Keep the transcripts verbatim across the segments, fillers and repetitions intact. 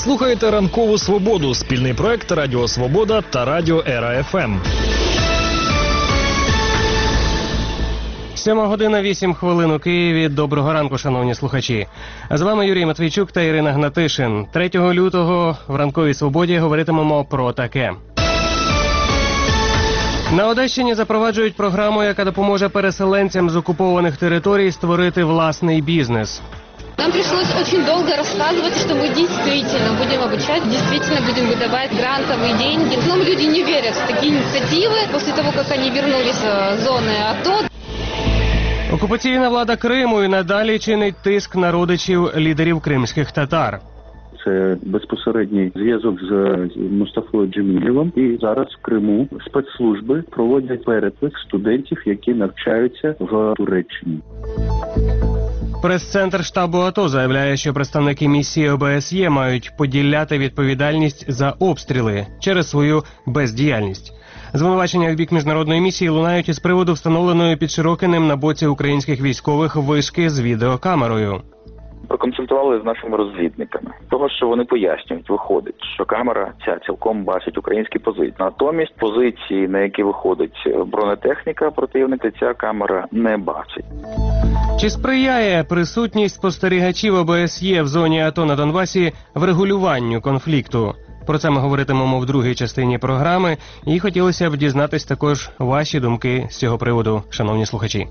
слухаєте «Ранкову свободу» – спільний проект Радіо Свобода та Радіо Ера еф ем. Сьома година, вісім хвилин у Києві. Доброго ранку, шановні слухачі. З вами Юрій Матвійчук та Ірина Гнатишин. третього лютого в «Ранковій свободі» говоритимемо про таке. На Одещині запроваджують програму, яка допоможе переселенцям з окупованих територій створити власний бізнес. Нам пришлось очень долго рассказывать, что мы действительно будем обучать, действительно будем выдавать грантовые деньги. Но люди не верят в такие инициативы после того, как они вернулись с зоны АТО. Окупаційна влада Криму і надалі чинить тиск на родичів лідерів кримських татар. Це безпосередній зв'язок з Мустафою Джемілєвим. І зараз в Криму спецслужби проводять переклик студентів, які навчаються в Туреччині. Прес-центр штабу АТО заявляє, що представники місії о бе ес є мають поділяти відповідальність за обстріли через свою бездіяльність. Звинувачення в бік міжнародної місії лунають із приводу встановленої під Широкиним на боці українських військових вишки з відеокамерою. Проконсультували з нашими розвідниками. Того, що вони пояснюють, виходить, що камера ця цілком бачить українські позиції. Натомість позиції, на які виходить бронетехніка противника, ця камера не бачить. Чи сприяє присутність спостерігачів о бе ес є в зоні АТО на Донбасі врегулюванню конфлікту? Про це ми говоритимемо в другій частині програми. І хотілося б дізнатись також ваші думки з цього приводу, шановні слухачі.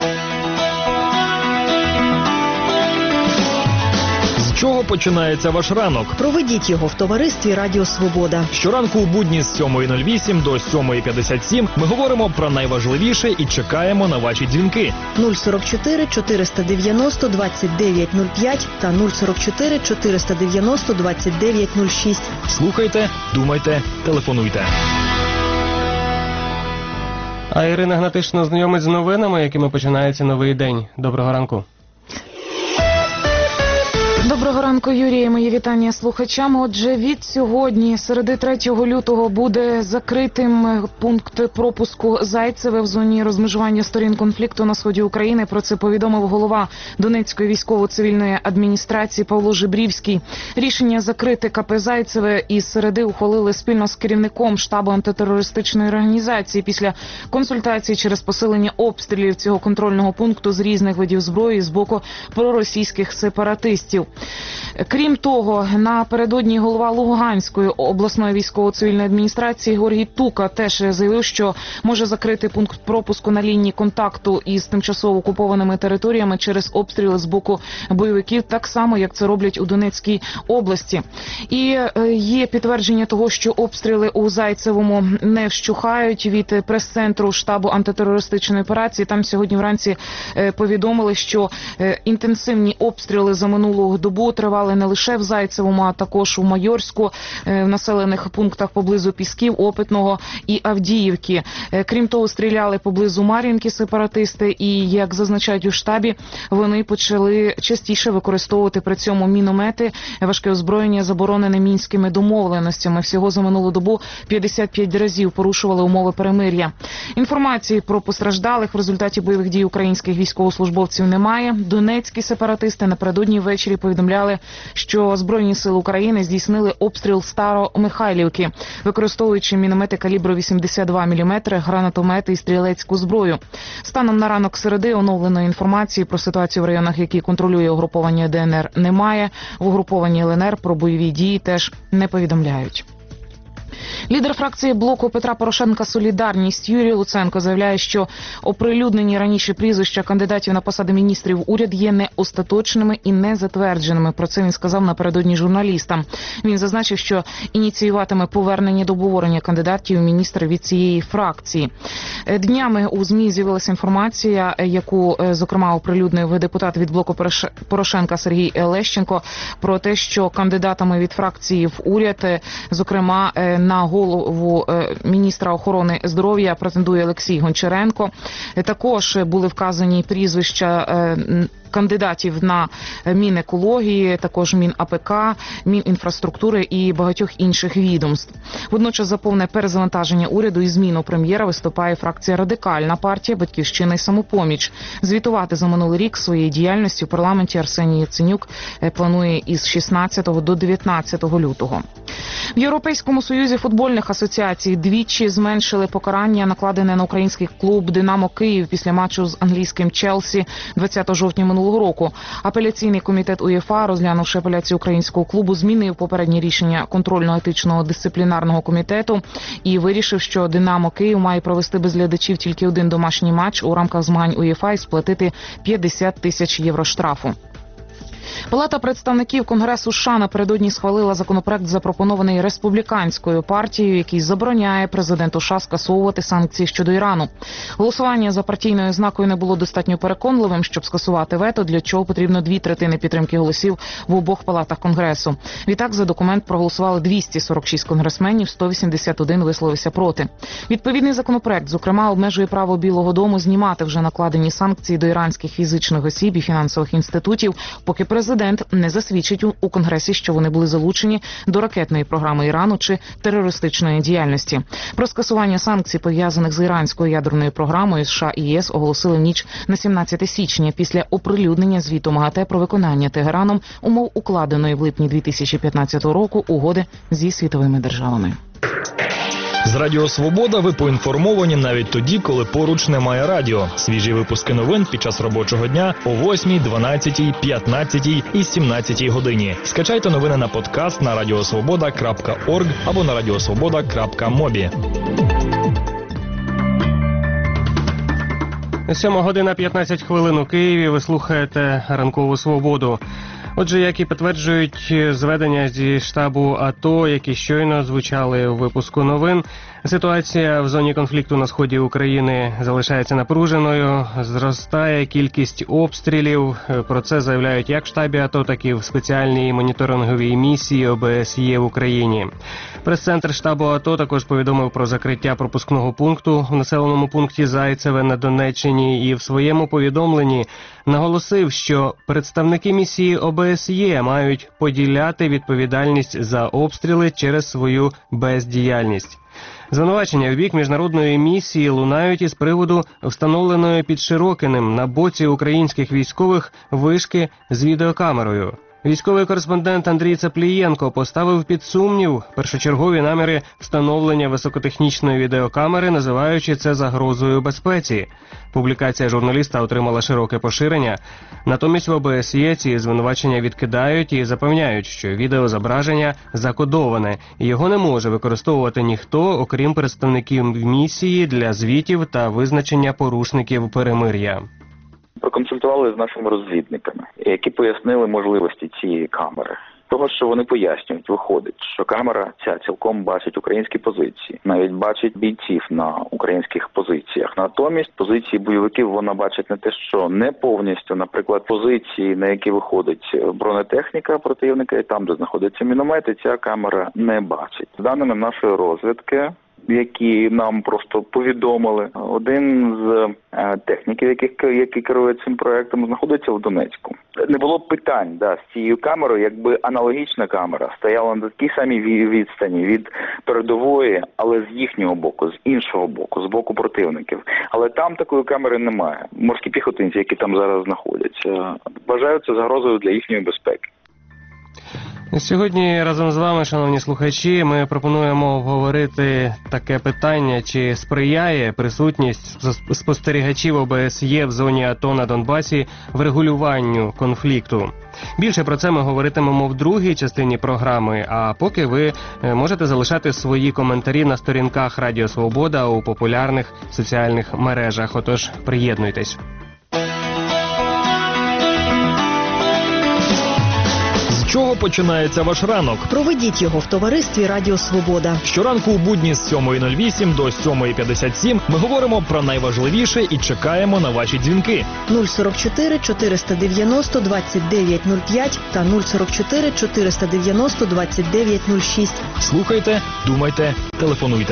З чого починається ваш ранок? Проведіть його в товаристві Радіо Свобода. Щоранку у будні з сьомої нуль вісім до сьомої п'ятдесят сім ми говоримо про найважливіше і чекаємо на ваші дзвінки. нуль сорок чотири чотириста дев'яносто двадцять дев'ять нуль п'ять та нуль сорок чотири чотириста дев'яносто двадцять дев'ять нуль шість. Слухайте, думайте, телефонуйте. А Ірина Гнатишин знайомить з новинами, якими починається новий день. Доброго ранку. Доброго ранку, Юрій. Мої вітання слухачам. Отже, від сьогодні, середи третього лютого, буде закритим пункт пропуску Зайцеве в зоні розмежування сторін конфлікту на сході України. Про це повідомив голова Донецької військово-цивільної адміністрації Павло Жебрівський. Рішення закрити ка пе Зайцеве із середи ухвалили спільно з керівником штабу антитерористичної організації після консультацій через посилення обстрілів цього контрольного пункту з різних видів зброї з боку проросійських сепаратистів. Крім того, напередодні голова Луганської обласної військово-цивільної адміністрації Георгій Тука теж заявив, що може закрити пункт пропуску на лінії контакту із тимчасово окупованими територіями через обстріли з боку бойовиків, так само, як це роблять у Донецькій області. І є підтвердження того, що обстріли у Зайцевому не вщухають. Від прес-центру штабу антитерористичної операції там сьогодні вранці повідомили, що інтенсивні обстріли за минулу добу тривали не лише в Зайцевому, а також у Майорську, в населених пунктах поблизу Пісків, Опитного і Авдіївки. Крім того, стріляли поблизу Мар'їнки сепаратисти і, як зазначають у штабі, вони почали частіше використовувати при цьому міномети, важке озброєння, заборонене мінськими домовленостями. Всього за минулу добу п'ятдесят п'ять разів порушували умови перемир'я. Інформації про постраждалих в результаті бойових дій українських військовослужбовців немає. Донецькі сепаратисти напередодні ввечері повідомляли, що Збройні сили України здійснили обстріл Старомихайлівки, використовуючи міномети калібру вісімдесят два міліметри, гранатомети і стрілецьку зброю. Станом на ранок середи оновленої інформації про ситуацію в районах, які контролює угруповання де ен ер, немає. В угрупованні ел ен ер про бойові дії теж не повідомляють. Лідер фракції блоку Петра Порошенка «Солідарність» Юрій Луценко заявляє, що оприлюднені раніше прізвища кандидатів на посади міністрів в уряд є не остаточними і не затвердженими. Про це він сказав напередодні журналістам. Він зазначив, що ініціюватиме повернення до обговорення кандидатів у міністри від цієї фракції. Днями у ЗМІ з'явилася інформація, яку, зокрема, оприлюднив депутат від блоку Порошенка Сергій Лещенко, про те, що кандидатами від фракції в уряд, зокрема, на голову міністра охорони здоров'я претендує Олексій Гончаренко. Також були вказані прізвища кандидатів на Мінекології, також МінАПК, Мінінфраструктури і багатьох інших відомств. Водночас за повне перезавантаження уряду і зміну прем'єра виступає фракція Радикальна партія, Батьківщина і Самопоміч. Звітувати за минулий рік своєї діяльності в парламенті Арсеній Яценюк планує із шістнадцятого до дев'ятнадцятого лютого. В Європейському Союзі футбольних асоціацій двічі зменшили покарання, накладене на український клуб «Динамо Київ» після матчу з англійським «Челсі» двадцятого жовтня минулого року. Апеляційний комітет УЄФА, розглянувши апеляцію українського клубу, змінив попереднє рішення контрольно-етичного дисциплінарного комітету і вирішив, що «Динамо Київ» має провести без глядачів тільки один домашній матч у рамках змагань УЄФА і сплатити п'ятдесят тисяч євро штрафу. Палата представників Конгресу США напередодні схвалила законопроект, запропонований республіканською партією, який забороняє президенту США скасовувати санкції щодо Ірану. Голосування за партійною ознакою не було достатньо переконливим, щоб скасувати вето, для чого потрібно дві третини підтримки голосів в обох палатах Конгресу. Відтак за документ проголосували двісті сорок шість конгресменів, сто вісімдесят один висловився проти. Відповідний законопроект, зокрема, обмежує право Білого дому знімати вже накладені санкції до іранських фізичних осіб і фінансових інститутів, поки президент не засвідчить у Конгресі, що вони були залучені до ракетної програми Ірану чи терористичної діяльності. Про скасування санкцій, пов'язаних з іранською ядерною програмою, США і ЄС оголосили в ніч на сімнадцяте січня після оприлюднення звіту МАГАТЕ про виконання Тегераном умов укладеної в липні дві тисячі п'ятнадцятого року угоди зі світовими державами. З Радіо Свобода ви поінформовані навіть тоді, коли поруч немає радіо. Свіжі випуски новин під час робочого дня о восьмій, дванадцятій, п'ятнадцятій і сімнадцятій годині. Скачайте новини на подкаст на радіосвобода крапка орг або на радіосвобода крапка мобі. Сьома година п'ятнадцять хвилин у Києві. Ви слухаєте «Ранкову свободу». Отже, як і підтверджують зведення зі штабу АТО, які щойно звучали у випуску новин, ситуація в зоні конфлікту на сході України залишається напруженою, зростає кількість обстрілів. Про це заявляють як в штабі АТО, так і в спеціальній моніторинговій місії ОБСЄ в Україні. Прес-центр штабу АТО також повідомив про закриття пропускного пункту в населеному пункті Зайцеве на Донеччині і в своєму повідомленні наголосив, що представники місії ОБСЄ мають поділяти відповідальність за обстріли через свою бездіяльність. Звинувачення в бік міжнародної місії лунають із приводу встановленої під Широкиним на боці українських військових вишки з відеокамерою. Військовий кореспондент Андрій Цаплієнко поставив під сумнів першочергові наміри встановлення високотехнічної відеокамери, називаючи це загрозою безпеці. Публікація журналіста отримала широке поширення. Натомість в ОБСЄ ці звинувачення відкидають і запевняють, що відеозображення закодоване, і його не може використовувати ніхто, окрім представників місії для звітів та визначення порушників перемир'я. Проконсультували з нашими розвідниками, які пояснили можливості цієї камери. Того, що вони пояснюють, виходить, що камера ця цілком бачить українські позиції, навіть бачить бійців на українських позиціях. Натомість позиції бойовиків вона бачить не те, що не повністю, наприклад, позиції, на які виходить бронетехніка противника, і там, де знаходяться міномети, ця камера не бачить. За даними нашої розвідки, які нам просто повідомили, один з техніків, який, який керує цим проектом, знаходиться в Донецьку. Не було б питань, да, з цією камерою, якби аналогічна камера стояла на такій самій відстані від передової, але з їхнього боку, з іншого боку, з боку противників. Але там такої камери немає. Морські піхотинці, які там зараз знаходяться, вважають це загрозою для їхньої безпеки. Сьогодні разом з вами, шановні слухачі, ми пропонуємо обговорити таке питання, чи сприяє присутність спостерігачів ОБСЄ в зоні АТО на Донбасі врегулюванню конфлікту. Більше про це ми говоритимемо в другій частині програми, а поки ви можете залишати свої коментарі на сторінках Радіо Свобода у популярних соціальних мережах. Отож, приєднуйтесь. З чого починається ваш ранок? Проведіть його в товаристві Радіо Свобода. Щоранку у будні з сьомої нуль вісім до сьомої п'ятдесят сім ми говоримо про найважливіше і чекаємо на ваші дзвінки. нуль сорок чотири чотириста дев'яносто двадцять дев'ять нуль п'ять та нуль сорок чотири чотириста дев'яносто двадцять дев'ять нуль шість. Слухайте, думайте, телефонуйте.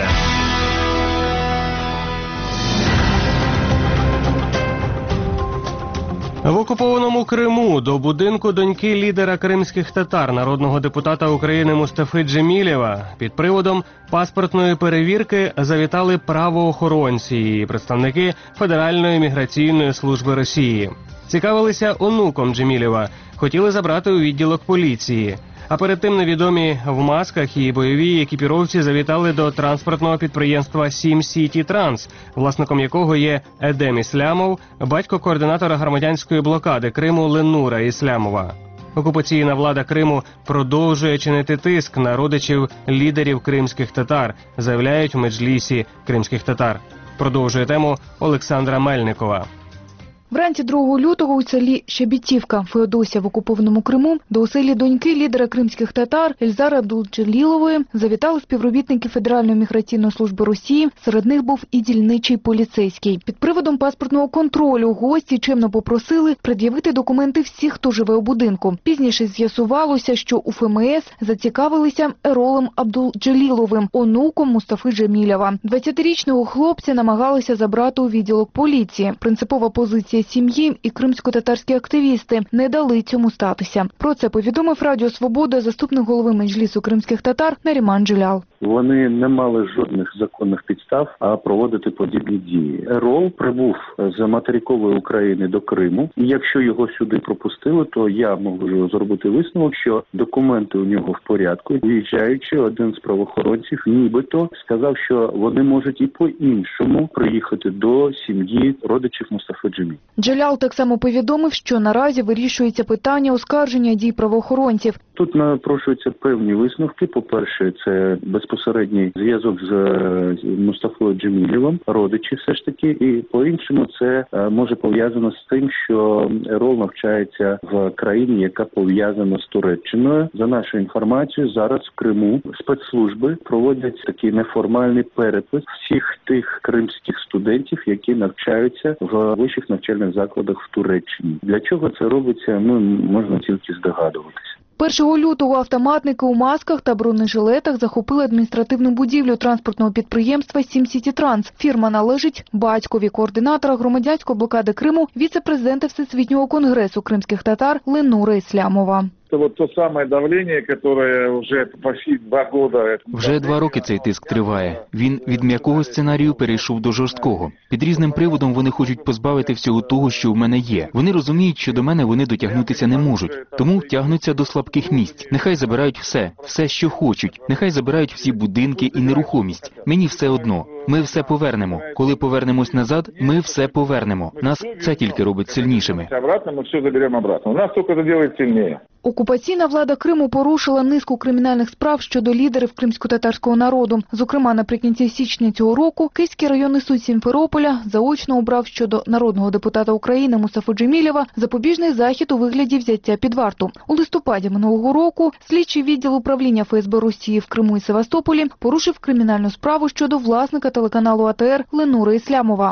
В окупованому Криму до будинку доньки лідера кримських татар, народного депутата України Мустафи Джемілєва, під приводом паспортної перевірки завітали правоохоронці і представники Федеральної міграційної служби Росії. Цікавилися онуком Джемілєва, хотіли забрати у відділок поліції. А перед тим невідомі в масках і бойовій екіпіровці завітали до транспортного підприємства «Сім Сіті Транс», власником якого є Едем Іслямов, батько координатора громадянської блокади Криму Ленура Іслямова. Окупаційна влада Криму продовжує чинити тиск на родичів лідерів кримських татар, заявляють в меджлісі кримських татар. Продовжує тему Олександра Мельникова. Вранці другого лютого у селі Щебетівка, Феодосія в окупованому Криму, до оселі доньки лідера кримських татар Ельзари Абдулджелілової завітали співробітники Федеральної міграційної служби Росії, серед них був і дільничий поліцейський. Під приводом паспортного контролю гості чемно попросили пред'явити документи всіх, хто живе у будинку. Пізніше з'ясувалося, що у ФМС зацікавилися Еролом Абдулджеліловим, онуком Мустафи Джемілєва. двадцятирічного хлопця намагалися забрати у відділок поліції. Принципова позиція сім'ї і кримсько-татарські активісти не дали цьому статися. Про це повідомив Радіо Свобода заступник голови меджлісу кримських татар Наріман Джелял. Вони не мали жодних законних підстав а проводити подібні дії. Ерол прибув з материкової України до Криму, і якщо його сюди пропустили, то я можу зробити висновок, що документи у нього в порядку. Виїжджаючи, один з правоохоронців нібито сказав, що вони можуть і по-іншому приїхати до сім'ї родичів Мустафи Джемілєва. Джелял так само повідомив, що наразі вирішується питання оскарження дій правоохоронців. Тут напрошуються певні висновки. По-перше, це безпосередній зв'язок з Мустафою Джемілєвим, родичі все ж таки. І по-іншому це може пов'язано з тим, що Ерол навчається в країні, яка пов'язана з Туреччиною. За нашою інформацією, зараз в Криму спецслужби проводять такий неформальний перепис всіх тих кримських студентів, які навчаються в вищих навчальних закладах в Туреччині. Для чого це робиться, ну, можна тільки здогадуватися. першого лютого автоматники у масках та бронежилетах захопили адміністративну будівлю транспортного підприємства «Сім Сіті Транс». Фірма належить батькові координатора громадянської блокади Криму, віце-президента Всесвітнього конгресу кримських татар Ленура Іслямова. Це от те саме давлення, яке вже почти два роки. Вже два роки цей тиск триває. Він від м'якого сценарію перейшов до жорсткого. Під різним приводом вони хочуть позбавити всього того, що в мене є. Вони розуміють, що до мене вони дотягнутися не можуть. Тому тягнуться до слабких місць. Нехай забирають все, все, що хочуть. Нехай забирають всі будинки і нерухомість. Мені все одно. Ми все повернемо. Коли повернемось назад, ми все повернемо. Нас це тільки робить сильнішими. Обратно ми все заберемо обратно. У нас тільки це робить сильніше. Окупаційна влада Криму порушила низку кримінальних справ щодо лідерів кримсько-татарського народу. Зокрема, наприкінці січня цього року Київський районний суд Сімферополя заочно обрав щодо народного депутата України Мустафи Джемілєва запобіжний захід у вигляді взяття під варту. У листопаді минулого року слідчий відділ управління Ф С Б Росії в Криму і Севастополі порушив кримінальну справу щодо власника телеканалу А Т Р Ленура Іслямова.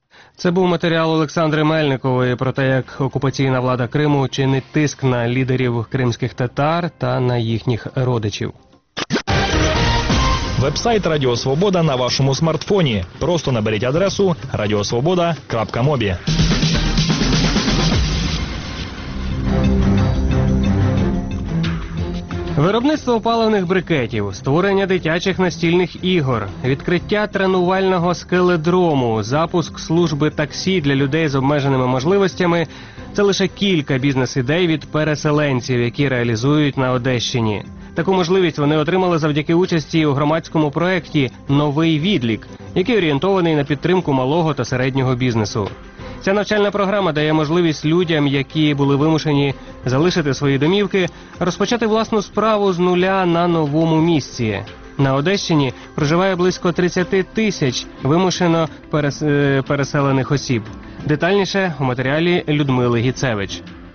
Це був матеріал Олександри Мельникової про те, як окупаційна влада Криму чинить тиск на лідерів кримських татар та на їхніх родичів. Вебсайт Радіо Свобода на вашому смартфоні. Просто наберіть адресу радіосвобода крапка мобі. Виробництво паливних брикетів, створення дитячих настільних ігор, відкриття тренувального скеледрому, запуск служби таксі для людей з обмеженими можливостями – це лише кілька бізнес-ідей від переселенців, які реалізують на Одещині. Таку можливість вони отримали завдяки участі у громадському проєкті «Новий відлік», який орієнтований на підтримку малого та середнього бізнесу. Ця навчальна програма дає можливість людям, які були вимушені залишити свої домівки, розпочати власну справу з нуля на новому місці. На Одещині проживає близько тридцять тисяч вимушено переселених осіб. Детальніше у матеріалі Людмили Гіцевич.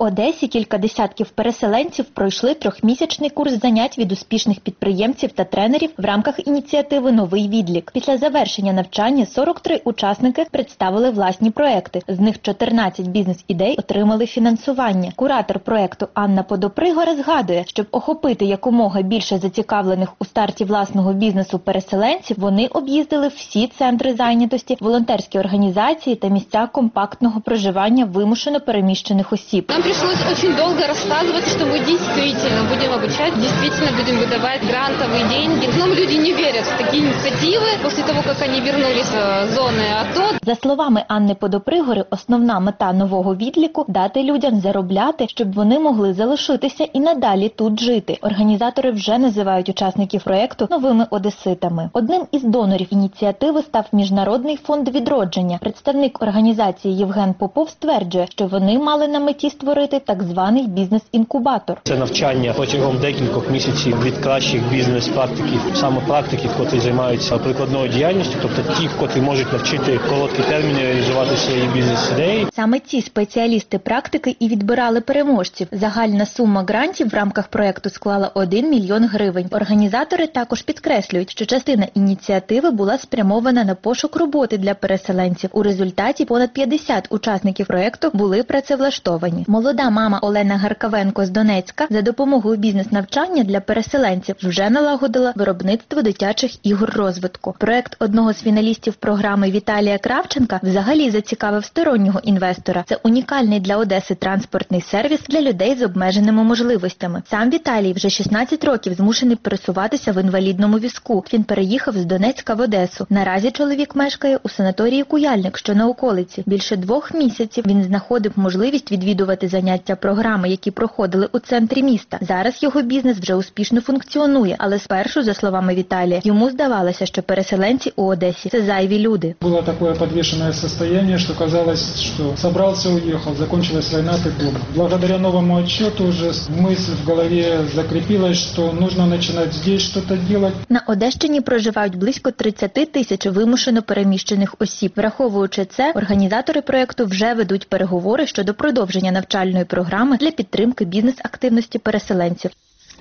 Одесі кілька десятків переселенців пройшли трьохмісячний курс занять від успішних підприємців та тренерів в рамках ініціативи «Новий відлік». Після завершення навчання сорок три учасники представили власні проекти. З них чотирнадцять бізнес-ідей отримали фінансування. Куратор проекту Анна Подопригора згадує, щоб охопити якомога більше зацікавлених у старті власного бізнесу переселенців, вони об'їздили всі центри зайнятості, волонтерські організації та місця компактного проживання вимушено переміщених осіб. Нам пришлось очень долго рассказывать, что мы действительно будем обучать, действительно будем выдавать грантовые деньги. Но люди не верят в такие инициативы после того, как они вернулись с зоны АТО. За словами Анни Подопригори, основна мета нового відліку – дати людям заробляти, щоб вони могли залишитися і надалі тут жити. Організатори вже називають учасників проєкту новими одеситами. Одним із донорів ініціативи став Міжнародний фонд відродження. Представник організації Євген Попов стверджує, що вони мали на меті створити так званий бізнес-інкубатор. Це навчання протягом декількох місяців від кращих бізнес-практиків, саме практиків, котрі займаються прикладною діяльністю, тобто ті, котрі можуть навчити короткі терміни реалізувати свої бізнес-ідеї. Саме ці спеціалісти практики і відбирали переможців. Загальна сума грантів в рамках проєкту склала один мільйон гривень. Організатори також підкреслюють, що частина ініціативи була спрямована на пошук роботи для переселенців. У результаті понад п'ятдесят учасників проєкту були працевлаштовані. Молода мама Олена Гаркавенко з Донецька за допомогою бізнес-навчання для переселенців вже налагодила виробництво дитячих ігор розвитку. Проєкт одного з фіналістів програми Віталія Кравченка взагалі зацікавив стороннього інвестора. Це унікальний для Одеси транспортний сервіс для людей з обмеженими можливостями. Сам Віталій вже шістнадцять років змушений пересуватися в інвалідному візку. Він переїхав з Донецька в Одесу. Наразі чоловік мешкає у санаторії Куяльник, що на околиці. Більше двох місяців він знаходив можливість відвідувати заняття програми, які проходили у центрі міста. Зараз його бізнес вже успішно функціонує, але спершу, за словами Віталія, йому здавалося, що переселенці у Одесі – це зайві люди. Було таке підвішене стані, що казалось, що зібрався, уїхав, закінчилась війна, ти вдома. Благодаря новому отчету вже мисль в голові закріпилась, що потрібно починати здесь щось робити. На Одещині проживають близько тридцять тисяч вимушено переміщених осіб. Враховуючи це, організатори проєкту вже ведуть переговори щодо продовження навчальної програми для підтримки бізнес-активності переселенців.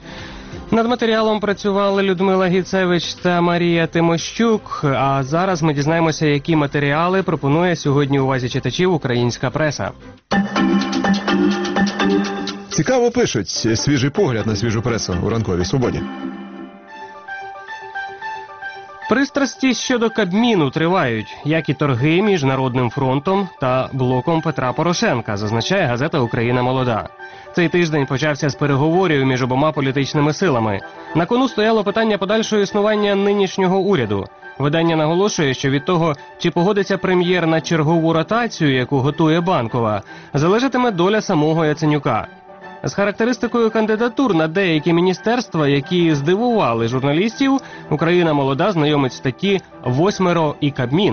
Над матеріалом працювали Людмила Гіцевич та Марія Тимощук. А зараз ми дізнаємося, які матеріали пропонує сьогодні увазі читачів українська преса. Цікаво пишуть. Свіжий погляд на свіжу пресу у ранковій свободі. Пристрасті щодо Кабміну тривають, як і торги між Народним фронтом та блоком Петра Порошенка, зазначає газета «Україна молода». Цей тиждень почався з переговорів між обома політичними силами. На кону стояло питання подальшого існування нинішнього уряду. Видання наголошує, що від того, чи погодиться прем'єр на чергову ротацію, яку готує Банкова, залежатиме доля самого Яценюка. З характеристикою кандидатур на деякі міністерства, які здивували журналістів, «Україна молода» знайомить статті «Восьмеро і Кабмін».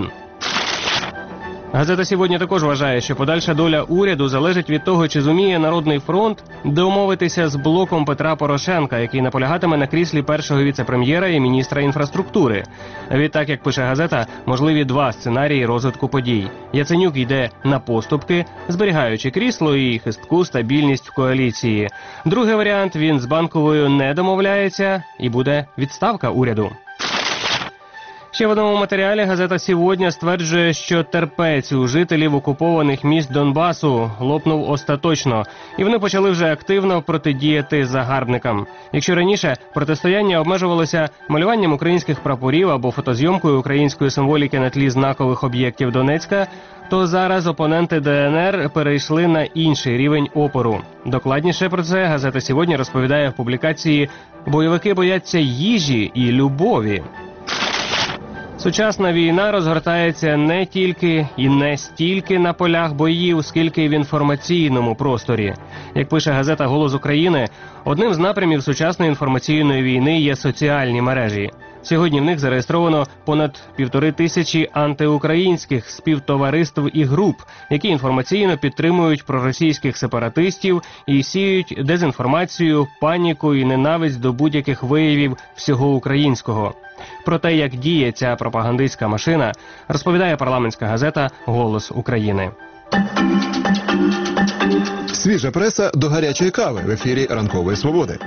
Газета «Сьогодні» також вважає, що подальша доля уряду залежить від того, чи зуміє Народний фронт домовитися з блоком Петра Порошенка, який наполягатиме на кріслі першого віце-прем'єра і міністра інфраструктури. Відтак, як пише газета, можливі два сценарії розвитку подій. Яценюк йде на поступки, зберігаючи крісло і хистку стабільність в коаліції. Другий варіант – він з Банковою не домовляється і буде відставка уряду. Ще в одному матеріалі газета «Сьогодні» стверджує, що терпець у жителів окупованих міст Донбасу лопнув остаточно, і вони почали вже активно протидіяти загарбникам. Якщо раніше протистояння обмежувалося малюванням українських прапорів або фотозйомкою української символіки на тлі знакових об'єктів Донецька, то зараз опоненти ДНР перейшли на інший рівень опору. Докладніше про це газета «Сьогодні» розповідає в публікації «Бойовики бояться їжі і любові». Сучасна війна розгортається не тільки і не стільки на полях боїв, скільки й в інформаційному просторі. Як пише газета «Голос України», одним з напрямів сучасної інформаційної війни є соціальні мережі. Сьогодні в них зареєстровано понад півтори тисячі антиукраїнських співтовариств і груп, які інформаційно підтримують проросійських сепаратистів і сіють дезінформацію, паніку і ненависть до будь-яких виявів всього українського. Про те, як діє ця пропагандистська машина, розповідає парламентська газета «Голос України». Свіжа преса до гарячої кави в ефірі Ранкової Свободи.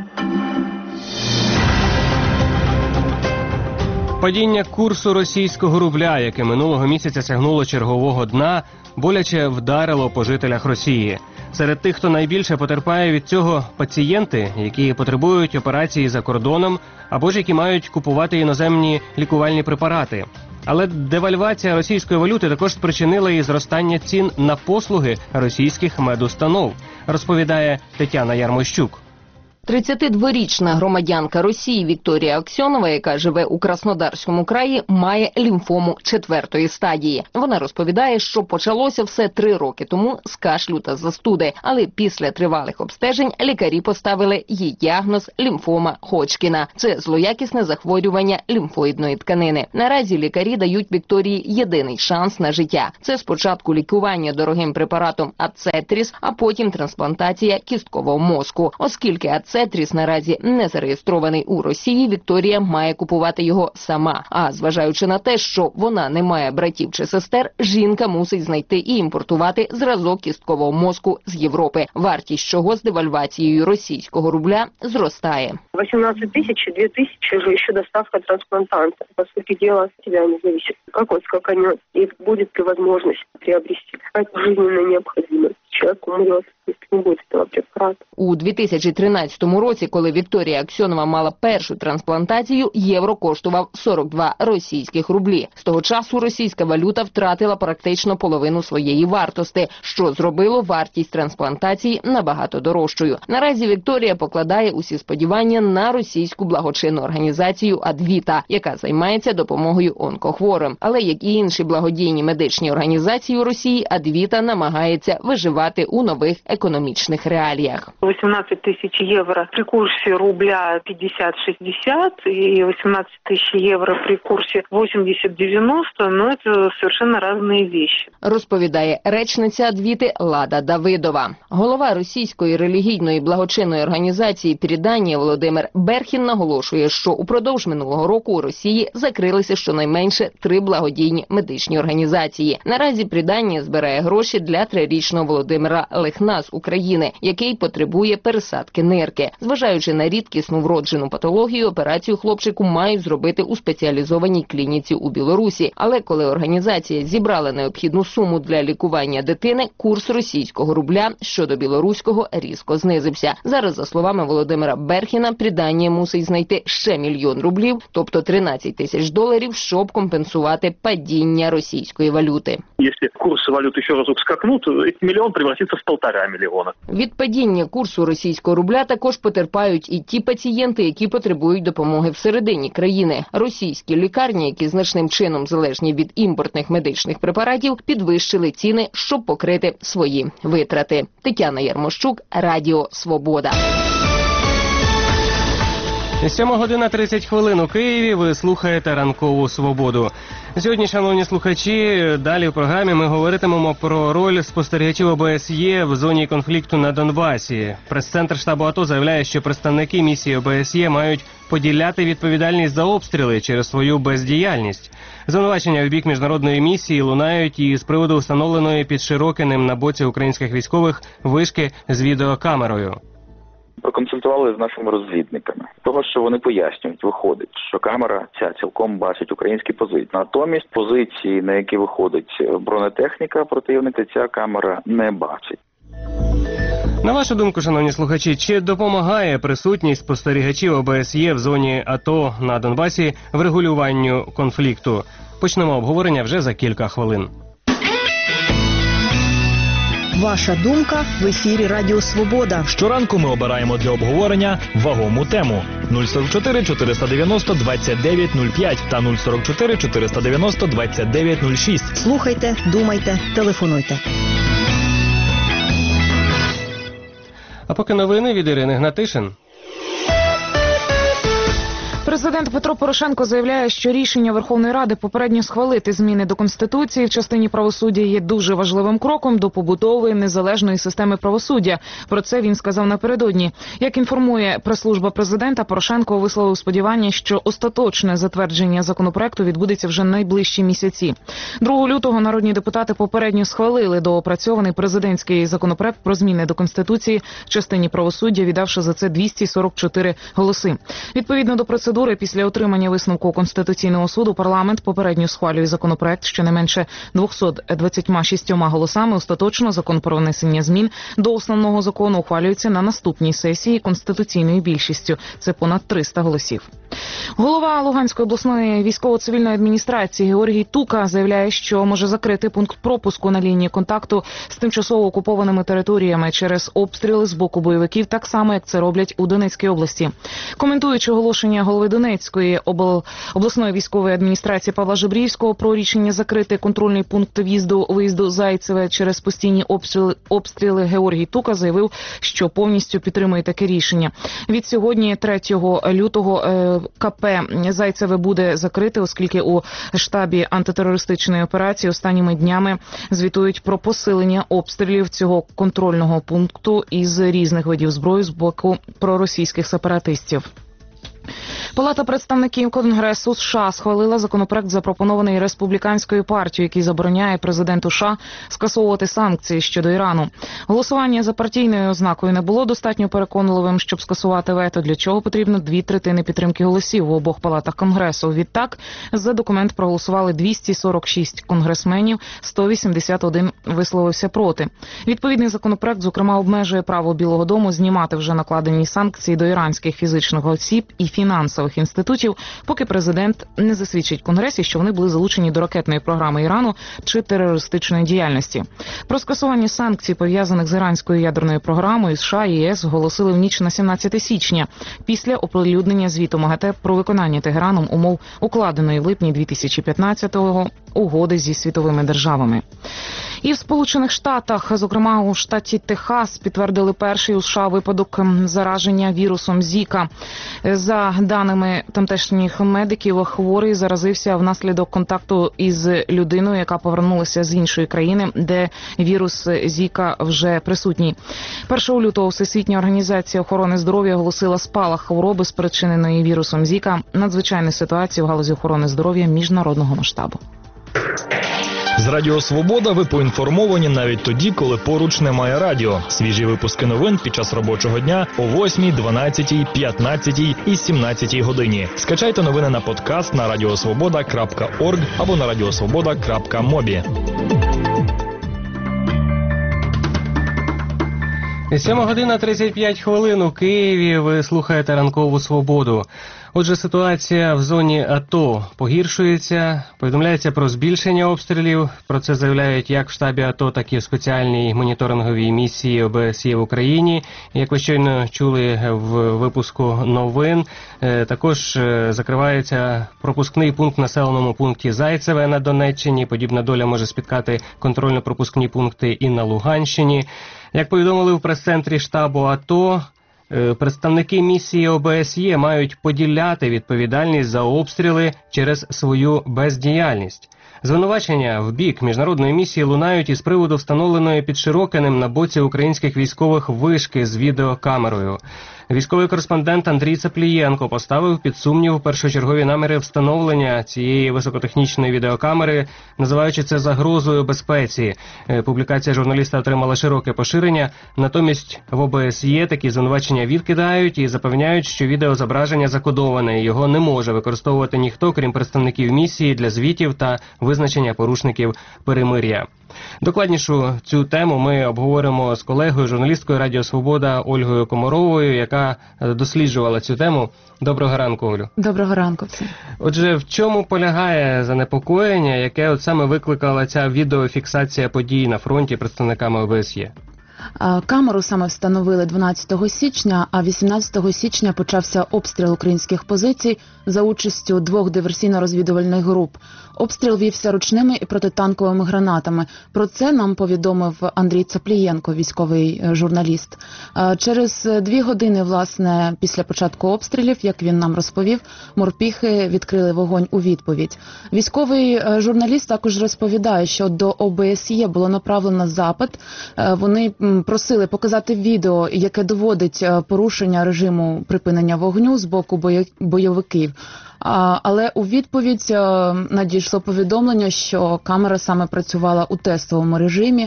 Падіння курсу російського рубля, яке минулого місяця сягнуло чергового дна, боляче вдарило по жителях Росії. Серед тих, хто найбільше потерпає від цього, пацієнти, які потребують операції за кордоном, або ж які мають купувати іноземні лікувальні препарати. Але девальвація російської валюти також спричинила і зростання цін на послуги російських медустанов, розповідає Тетяна Ярмощук. тридцятидворічна громадянка Росії Вікторія Аксьонова, яка живе у Краснодарському краї, має лімфому четвертої стадії. Вона розповідає, що почалося все три роки тому з кашлю та застуди, але після тривалих обстежень лікарі поставили їй діагноз лімфома Ходжкіна. Це злоякісне захворювання лімфоїдної тканини. Наразі лікарі дають Вікторії єдиний шанс на життя. Це спочатку лікування дорогим препаратом Ацетріс, а потім трансплантація кісткового мозку. Оскільки Ацетріс наразі не зареєстрований у Росії, Вікторія має купувати його сама. А зважаючи на те, що вона не має братів чи сестер, жінка мусить знайти і імпортувати зразок кісткового мозку з Європи, вартість чого з девальвацією російського рубля зростає. восемнадцать тысяч, две тысячи же еще доставка трансплантанта. По сути дела, от тебя не зависит, какой скаканет, и будет ли возможность приобрести. Это жизненно необходимо. Человек умрет, если не будет этого препарата. У дві тисячі тринадцятому році, коли Вікторія Аксьонова мала першу трансплантацію, євро коштував сорок два російських рублі. З того часу російська валюта втратила практично половину своєї вартості, що зробило вартість трансплантації набагато дорожчою. Наразі Вікторія покладає усі сподівання на російську благочинну організацію «Адвіта», яка займається допомогою онкохворим. Але, як і інші благодійні медичні організації у Росії, «Адвіта» намагається виживати у нових економічних реаліях. восемнадцать тысяч евро при курсе рубля пятьдесят шестьдесят и восемнадцать тысяч евро при курсе восемьдесят девяносто, но это совершенно разные вещи. Розповідає речниця «Адвіти» Лада Давидова. Голова російської релігійної благочинної організації «Передання» Володимир Берхін наголошує, що упродовж минулого року у Росії закрилися щонайменше три благодійні медичні організації. Наразі «Передання» збирає гроші для трирічного Володимира Лихна з України, який потребує пересадки нирки. Зважаючи на рідкісну вроджену патологію, операцію хлопчику мають зробити у спеціалізованій клініці у Білорусі. Але коли організація зібрала необхідну суму для лікування дитини, курс російського рубля щодо білоруського різко знизився. Зараз, за словами Володимира Берхіна, «Передання» мусить знайти ще мільйон рублів, тобто тринадцять тисяч доларів, щоб компенсувати падіння російської валюти. Якщо курс валюти ще разок скакнуть, мільйон превратиться в півтора мільйона. Від падіння курсу російського рубля також потерпають і ті пацієнти, які потребують допомоги всередині країни. Російські лікарні, які значним чином залежні від імпортних медичних препаратів, підвищили ціни, щоб покрити свої витрати. Тетяна Ярмощук, Радіо Свобода. сьома година тридцять хвилин у Києві. Ви слухаєте Ранкову Свободу. Сьогодні, шановні слухачі, далі в програмі ми говоритимемо про роль спостерігачів О Б С Є в зоні конфлікту на Донбасі. Прес-центр штабу АТО заявляє, що представники місії О Б С Є мають поділяти відповідальність за обстріли через свою бездіяльність. Звинувачення в бік міжнародної місії лунають і з приводу встановленої під Широкиним на боці українських військових вишки з відеокамерою. Проконсультували з нашими розвідниками. Того, що вони пояснюють, виходить, що камера ця цілком бачить українські позиції. Натомість позиції, на які виходить бронетехніка противника, ця камера не бачить. На вашу думку, шановні слухачі, чи допомагає присутність спостерігачів О Б С Є в зоні АТО на Донбасі врегулюванню конфлікту? Почнемо обговорення вже за кілька хвилин. Ваша думка в ефірі Радіо Свобода. Щоранку ми обираємо для обговорення вагому тему. нуль сорок чотири чотириста дев'яносто двадцять дев'ять нуль п'ять та нуль сорок чотири чотириста дев'яносто двадцять дев'ять нуль шість. Слухайте, думайте, телефонуйте. А поки новини від Ірини Гнатишин. Президент Петро Порошенко заявляє, що рішення Верховної Ради попередньо схвалити зміни до Конституції в частині правосуддя є дуже важливим кроком до побудови незалежної системи правосуддя. Про це він сказав напередодні. Як інформує прес-служба президента, Порошенко висловив сподівання, що остаточне затвердження законопроекту відбудеться вже найближчі місяці. другого лютого народні депутати попередньо схвалили доопрацьований президентський законопроект про зміни до Конституції в частині правосуддя, віддавши за це двісті сорок чотири голоси. Відповідно до процедури, після отримання висновку Конституційного суду парламент попередньо схвалює законопроект щонайменше двохсот двадцятьма шістьма голосами. Остаточно закон про внесення змін до основного закону ухвалюється на наступній сесії конституційною більшістю. Це понад триста голосів. Голова Луганської обласної військово-цивільної адміністрації Георгій Тука заявляє, що може закрити пункт пропуску на лінії контакту з тимчасово окупованими територіями через обстріли з боку бойовиків, так само, як це роблять у Донецькій області. Коментуючи оголошення голови Донецької обл... обласної військової адміністрації Павла Жебрівського про рішення закрити контрольний пункт в'їзду-виїзду Зайцеве через постійні обстріли, обстріли, Георгій Тука заявив, що повністю підтримує таке рішення. Від сьогодні, третього лютого, КП Зайцеве буде закрите, оскільки у штабі антитерористичної операції останніми днями звітують про посилення обстрілів цього контрольного пункту із різних видів зброї з боку проросійських сепаратистів. Палата представників Конгресу США схвалила законопроект, запропонований республіканською партією, який забороняє президенту США скасовувати санкції щодо Ірану. Голосування за партійною ознакою не було достатньо переконливим, щоб скасувати вето, для чого потрібно дві третини підтримки голосів в обох палатах Конгресу. Відтак, за документ проголосували двісті сорок шість конгресменів, сто вісімдесят один висловився проти. Відповідний законопроект, зокрема, обмежує право Білого дому знімати вже накладені санкції до іранських фізичних осіб і фінансових інститутів, поки президент не засвідчить Конгресі, що вони були залучені до ракетної програми Ірану чи терористичної діяльності. Про скасування санкцій, пов'язаних з іранською ядерною програмою, США і ЄС оголосили в ніч на сімнадцяте січня, після оприлюднення звіту МАГАТЕ про виконання Тегераном умов укладеної в липні дві тисячі п'ятнадцятого угоди зі світовими державами. І в Сполучених Штатах, зокрема у штаті Техас, підтвердили перший у США випадок зараження вірусом Зіка. За даними тамтешніх медиків, хворий заразився внаслідок контакту із людиною, яка повернулася з іншої країни, де вірус Зіка вже присутній. першого лютого Всесвітня організація охорони здоров'я оголосила спалах хвороби, спричиненої вірусом Зіка, надзвичайну ситуацію в галузі охорони здоров'я міжнародного масштабу. З Радіо Свобода ви поінформовані навіть тоді, коли поруч немає радіо. Свіжі випуски новин під час робочого дня о восьмій, дванадцятій, п'ятнадцятій і сімнадцятій годині. Скачайте новини на подкаст на радіосвобода крапка орг або на радіосвобода крапка мобі. сьома година тридцять п'ять хвилин у Києві. Ви слухаєте ранкову свободу. Отже, ситуація в зоні АТО погіршується. Повідомляється про збільшення обстрілів. Про це заявляють як в штабі АТО, так і в спеціальній моніторинговій місії ОБСЄ в Україні. Як ви щойно чули в випуску новин, також закривається пропускний пункт в населеному пункті Зайцеве на Донеччині. Подібна доля може спіткати контрольно-пропускні пункти і на Луганщині. Як повідомили в прес-центрі штабу АТО, представники місії ОБСЄ мають поділяти відповідальність за обстріли через свою бездіяльність. Звинувачення в бік міжнародної місії лунають із приводу встановленої під Широкинем на боці українських військових вишки з відеокамерою. Військовий кореспондент Андрій Цаплієнко поставив під сумнів першочергові наміри встановлення цієї високотехнічної відеокамери, називаючи це загрозою безпеці. Публікація журналіста отримала широке поширення, натомість в ОБСЄ такі звинувачення відкидають і запевняють, що відеозображення закодоване, його не може використовувати ніхто, крім представників місії, для звітів та визначення порушників перемир'я. Докладнішу цю тему ми обговоримо з колегою, журналісткою Радіо Свобода Ольгою Комаровою, яка досліджувала цю тему. Доброго ранку, Олю. Доброго ранку. Отже, в чому полягає занепокоєння, яке от саме викликала ця відеофіксація подій на фронті представниками ОБСЄ? Камеру саме встановили дванадцятого січня, а вісімнадцятого січня почався обстріл українських позицій за участю двох диверсійно-розвідувальних груп. Обстріл вівся ручними і протитанковими гранатами. Про це нам повідомив Андрій Цаплієнко, військовий журналіст. Через дві години, власне, після початку обстрілів, як він нам розповів, морпіхи відкрили вогонь у відповідь. Військовий журналіст також розповідає, що до О Б С Є було направлено запит. Вони просили показати відео, яке доводить порушення режиму припинення вогню з боку бойовиків. Але у відповідь надійшло повідомлення, що камера саме працювала у тестовому режимі,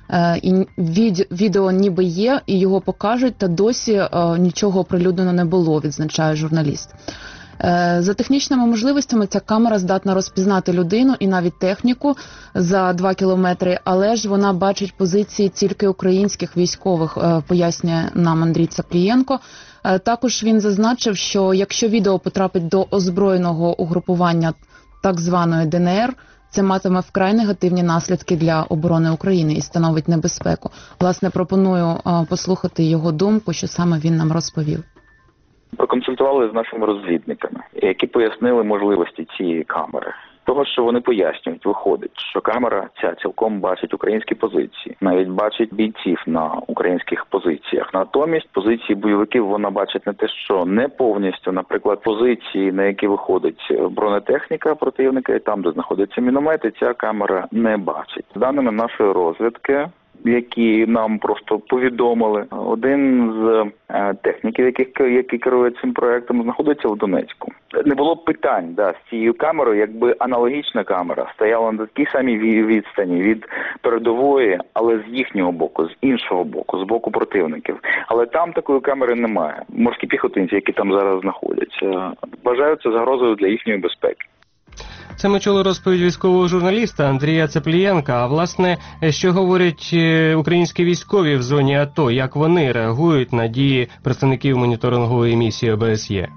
і відео ніби є, і його покажуть, та досі нічого оприлюднено не було, відзначає журналіст. За технічними можливостями ця камера здатна розпізнати людину і навіть техніку за два кілометри, але ж вона бачить позиції тільки українських військових, пояснює нам Андрій Цаплієнко. Також він зазначив, що якщо відео потрапить до озброєного угрупування так званої Д Н Р, це матиме вкрай негативні наслідки для оборони України і становить небезпеку. Власне, пропоную послухати його думку, що саме він нам розповів. Проконсультували з нашими розвідниками, які пояснили можливості цієї камери. Того, що вони пояснюють, виходить, що камера ця цілком бачить українські позиції, навіть бачить бійців на українських позиціях. Натомість позиції бойовиків вона бачить не те, що не повністю, наприклад, позиції, на які виходить бронетехніка противника, і там, де знаходяться міномети, ця камера не бачить. За даними нашої розвідки, які нам просто повідомили, один з техніків, який, який керує цим проектом, знаходиться в Донецьку. Не було б питань, да, з цією камерою, якби аналогічна камера стояла на такій самій відстані від передової, але з їхнього боку, з іншого боку, з боку противників. Але там такої камери немає. Морські піхотинці, які там зараз знаходяться, вважаються загрозою для їхньої безпеки. Це ми чули розповідь військового журналіста Андрія Цаплієнка. А власне, що говорять українські військові в зоні АТО, як вони реагують на дії представників моніторингової місії О Б С Є?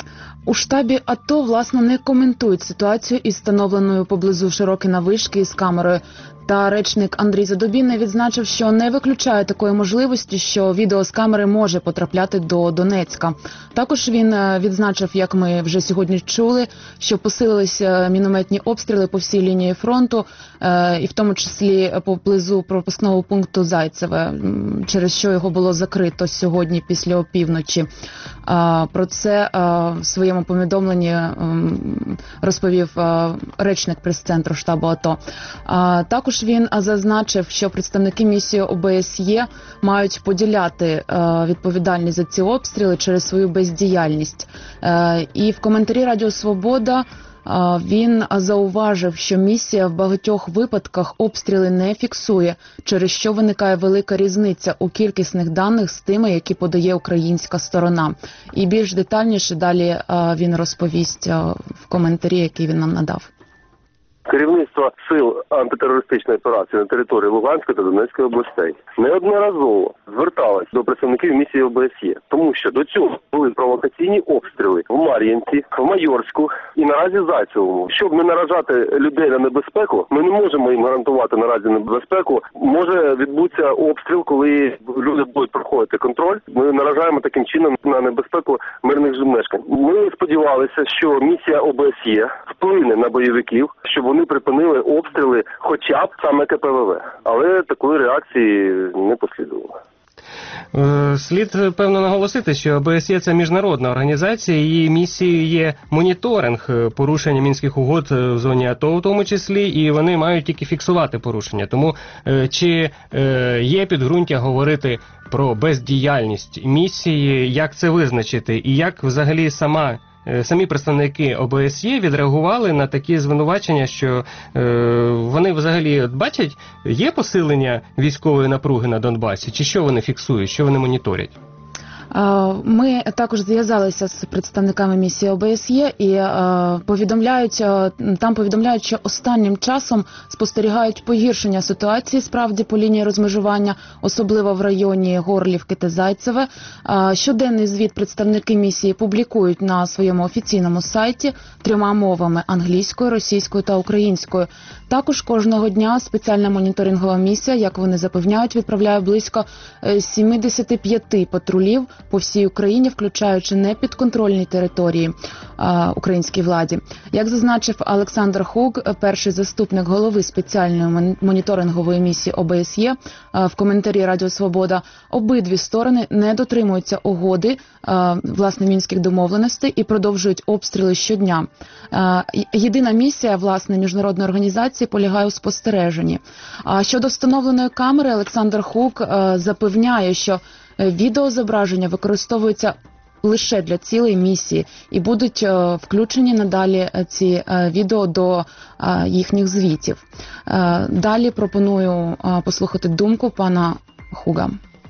У штабі АТО, власне, не коментують ситуацію із встановленою поблизу Широкіна вишки із камерою. Та речник Андрій Задубінний відзначив, що не виключає такої можливості, що відео з камери може потрапляти до Донецька. Також він відзначив, як ми вже сьогодні чули, що посилилися мінометні обстріли по всій лінії фронту, і в тому числі поблизу пропускного пункту Зайцеве, через що його було закрито сьогодні після опівночі. Про це в своєму повідомленні розповів речник прес-центру штабу АТО. Також він зазначив, що представники місії О Б С Є мають поділяти відповідальність за ці обстріли через свою бездіяльність. І в коментарі Радіо Свобода він зауважив, що місія в багатьох випадках обстріли не фіксує, через що виникає велика різниця у кількісних даних з тими, які подає українська сторона. І більш детальніше далі він розповість в коментарі, який він нам надав. Керівництво сил антитерористичної операції на території Луганської та Донецької областей неодноразово зверталось до представників місії О Б С Є, тому що до цього були провокаційні обстріли в Мар'їнці, в Майорську і наразі Зайцевому. Щоб не наражати людей на небезпеку, ми не можемо їм гарантувати наразі небезпеку. Може відбутися обстріл, коли люди будуть проходити контроль. Ми наражаємо таким чином на небезпеку мирних мешкань. Ми сподівалися, що місія О Б С Є вплине на бойовиків, щоб вони припинили обстріли хоча б саме К П В В. Але такої реакції не послідувало. Слід, певно, наголосити, що О Б С Є – це міжнародна організація, її місією є моніторинг порушення Мінських угод в зоні АТО в тому числі, і вони мають тільки фіксувати порушення. Тому чи є підґрунтя говорити про бездіяльність місії, як це визначити, і як взагалі сама самі представники О Б С Є відреагували на такі звинувачення, що е, вони взагалі от бачать, є посилення військової напруги на Донбасі, чи що вони фіксують, що вони моніторять? Ми також зв'язалися з представниками місії О Б С Є і повідомляють, там повідомляють, що останнім часом спостерігають погіршення ситуації справді по лінії розмежування, особливо в районі Горлівки та Зайцеве. Щоденний звіт представники місії публікують на своєму офіційному сайті трьома мовами – англійською, російською та українською. Також кожного дня спеціальна моніторингова місія, як вони запевняють, відправляє близько сімдесят п'ять патрулів по всій Україні, включаючи непідконтрольні території а, українській владі. Як зазначив Олександр Хуг, перший заступник голови спеціальної моніторингової місії О Б С Є, а, в коментарі Радіо Свобода, обидві сторони не дотримуються угоди, а, власне, мінських домовленостей і продовжують обстріли щодня. А, єдина місія, власне, міжнародної організації полягає у спостереженні. А щодо встановленої камери, Олександр Хуг а, запевняє, що відеозображення використовуються лише для цілей місії і будуть е, включені надалі ці е, відео до е, їхніх звітів. Е, далі пропоную е, послухати думку пана Хуга.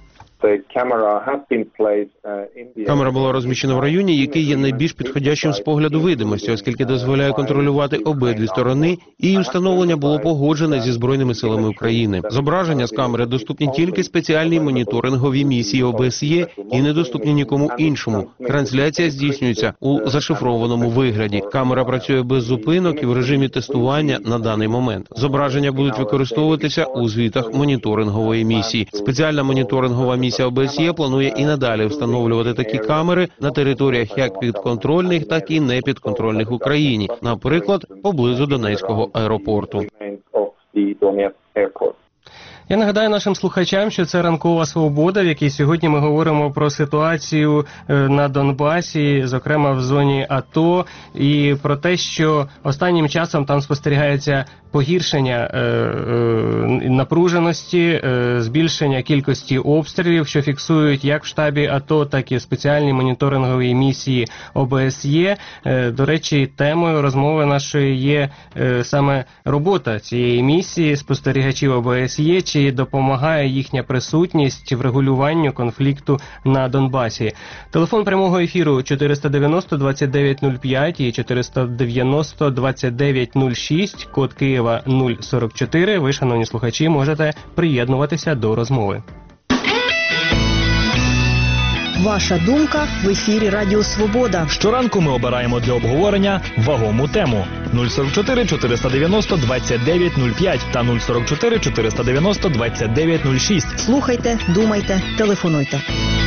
Камера була розміщена в районі, який є найбільш підходящим з погляду видимості, оскільки дозволяє контролювати обидві сторони, і її встановлення було погоджене зі Збройними силами України. Зображення з камери доступні тільки спеціальній моніторинговій місії О Б С Є і недоступні нікому іншому. Трансляція здійснюється у зашифрованому вигляді. Камера працює без зупинок і в режимі тестування на даний момент. Зображення будуть використовуватися у звітах моніторингової місії. Спеціальна моніторингова місія О Б С Є планує і надалі встановлювати такі камери на територіях як підконтрольних, так і непідконтрольних Україні, наприклад, поблизу Донецького аеропорту. Я нагадаю нашим слухачам, що це «Ранкова свобода», в якій сьогодні ми говоримо про ситуацію на Донбасі, зокрема в зоні АТО, і про те, що останнім часом там спостерігається погіршення е, е, напруженості, е, збільшення кількості обстрілів, що фіксують як в штабі АТО, так і в спеціальній моніторинговій місії О Б С Є. Е, до речі, темою розмови нашої є е, саме робота цієї місії, спостерігачів О Б С Є, чи допомагає їхня присутність в регулюванню конфлікту на Донбасі. Телефон прямого ефіру чотириста дев'яносто двадцять дев'ять нуль п'ять і чотириста дев'яносто двадцять дев'ять нуль шість, код Києва нуль сорок чотири. Ви, шановні слухачі, можете приєднуватися до розмови. Ваша думка в ефірі Радіо Свобода. Щоранку ми обираємо для обговорення вагому тему. нуль сорок чотири чотириста дев'яносто двадцять дев'ять нуль п'ять та нуль сорок чотири чотириста дев'яносто двадцять дев'ять нуль шість. Слухайте, думайте, телефонуйте.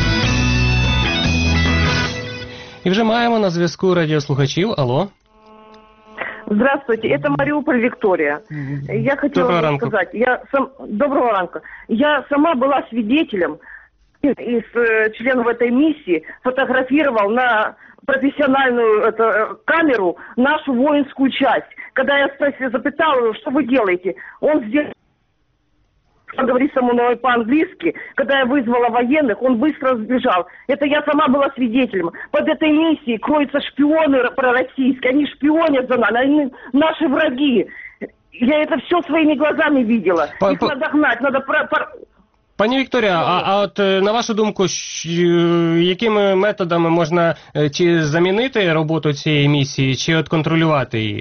І вже маємо на зв'язку радіослухачів. Алло. Здравствуйте, это Мариуполь, Виктория. Я хотела вам сказать, я сам... доброго ранка. Я сама была свидетелем, из э, членов этой миссии фотографировал на профессиональную это, камеру нашу воинскую часть. Когда я спросила, запытала его, что вы делаете, он сделал, говорит со мной по-английски. Когда я вызвала военных, он быстро сбежал. Это я сама была свидетелем. Под этой миссией кроются шпионы пророссийские. Они шпионят за нами, они наши враги. Я это все своими глазами видела. По, Их по... надо гнать, надо... Про, про... Пані Вікторія, а, а от на вашу думку, якими методами можна чи замінити роботу цієї місії, чи от контролювати її?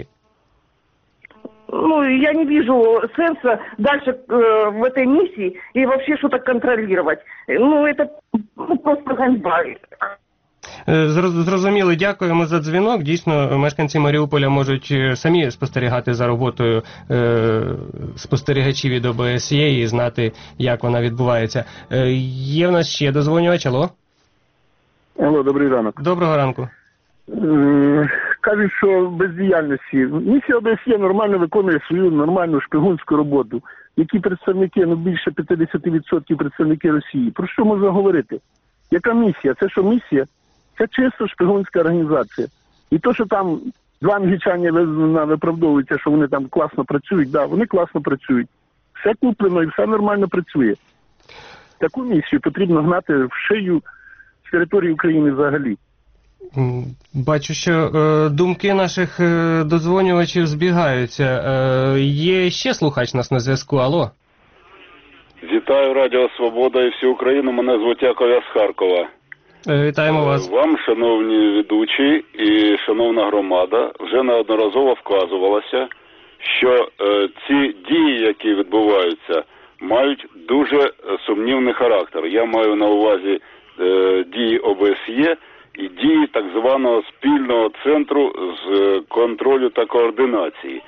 Ну, я не вижу сенса дальше э, в этой миссии и вообще что-то контролировать. Ну, это ну, просто ганьба. Зрозуміло, дякуємо за дзвінок. Дійсно, мешканці Маріуполя можуть самі спостерігати за роботою е, спостерігачів від О Б С Є і знати, як вона відбувається. Е, є в нас ще дозвонювач, алло? Алло, добрий ранок. Доброго ранку. Е, кажуть, що бездіяльності. Місія О Б С Є нормально виконує свою нормальну шпигунську роботу. Які представники, ну більше п'ятдесят відсотків представники Росії. Про що можна говорити? Яка місія? Це що місія? Це чисто шпигунська організація. І то, що там два англічані виправдовуються, що вони там класно працюють, да, вони класно працюють. Все куплено і все нормально працює. Таку місію потрібно гнати в шию з території України взагалі. Бачу, що е, думки наших е, дозвонювачів збігаються. Е, є ще слухач нас на зв'язку. Алло. Вітаю Радіо Свобода і всю Україну. Мене звуть Яков, я з Харкова. Вітаємо вас. Вам, шановні ведучі і шановна громада, вже неодноразово вказувалося, що е, ці дії, які відбуваються, мають дуже сумнівний характер. Я маю на увазі е, дії ОБСЄ і дії так званого спільного центру з контролю та координації.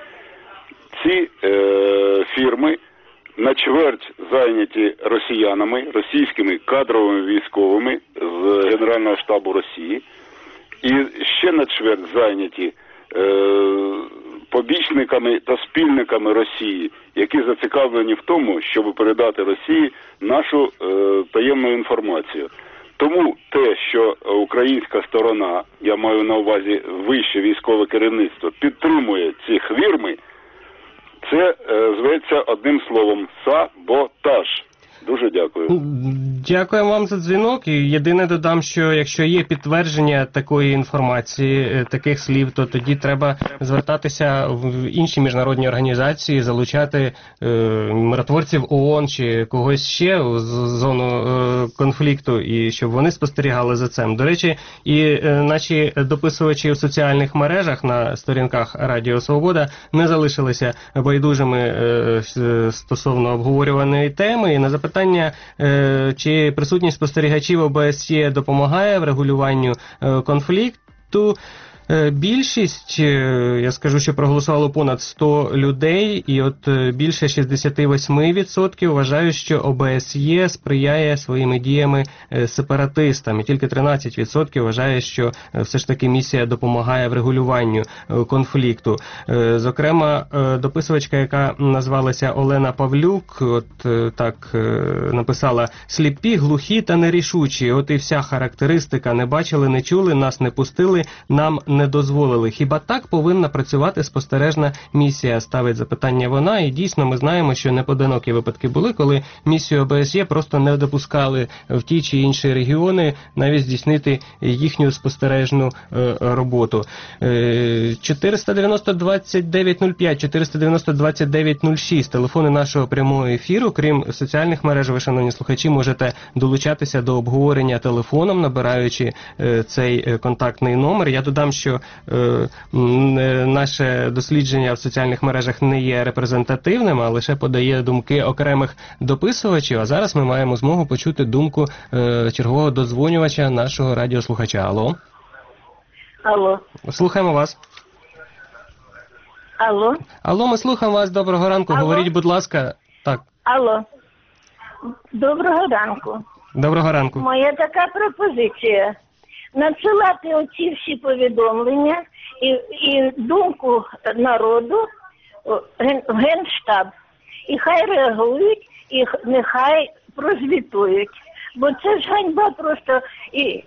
Ці е, фірми на чверть зайняті росіянами, російськими кадровими військовими з Генерального штабу Росії, і ще на чверть зайняті е, побічниками та спільниками Росії, які зацікавлені в тому, щоб передати Росії нашу е, таємну інформацію. Тому те, що українська сторона, я маю на увазі вище військове керівництво, підтримує ці фірми, це е, зветься одним словом саботаж. Дуже дякую. Дякую вам за дзвінок. І єдине додам, що якщо є підтвердження такої інформації, таких слів, то тоді треба звертатися в інші міжнародні організації, залучати е, миротворців ООН чи когось ще в зону е, конфлікту, і щоб вони спостерігали за цим. До речі, і е, наші дописувачі в соціальних мережах на сторінках Радіо Свобода не залишилися байдужими е, стосовно обговорюваної теми. І на запитання Питання, чи присутність спостерігачів ОБСЄ допомагає в регулюванню конфлікту. Більшість, я скажу, що проголосувало понад сто людей, і от більше шістдесят вісім відсотків вважають, що ОБСЄ сприяє своїми діями сепаратистам, і тільки тринадцять відсотків вважає, що все ж таки місія допомагає в регулюванню конфлікту. Зокрема, дописувачка, яка назвалася Олена Павлюк, от так написала: «Сліпі, глухі та нерішучі, от і вся характеристика, не бачили, не чули, нас не пустили, нам не дозволили. Хіба так повинна працювати спостережна місія?» Ставить запитання вона, і дійсно ми знаємо, що непоодинокі випадки були, коли місію ОБСЄ просто не допускали в ті чи інші регіони навіть здійснити їхню спостережну е, роботу. Е, чотириста дев'яносто двадцять дев'ять нуль п'ять, чотириста дев'яносто двадцять дев'ять нуль шість, телефони нашого прямого ефіру. Крім соціальних мереж, ви, шановні слухачі, можете долучатися до обговорення телефоном, набираючи е, цей контактний номер. Я додам, що що е, наше дослідження в соціальних мережах не є репрезентативним, а лише подає думки окремих дописувачів. А зараз ми маємо змогу почути думку е, чергового додзвонювача нашого радіослухача. Алло. Алло. Слухаємо вас. Алло. Алло, ми слухаємо вас. Доброго ранку. Алло. Говоріть, будь ласка. Так. Алло. Доброго ранку. Доброго ранку. Моя така пропозиція. Надсилати оці всі повідомлення і, і думку народу в Генштаб. І хай реагують, і нехай прозвітують. Бо це ж ганьба просто. І...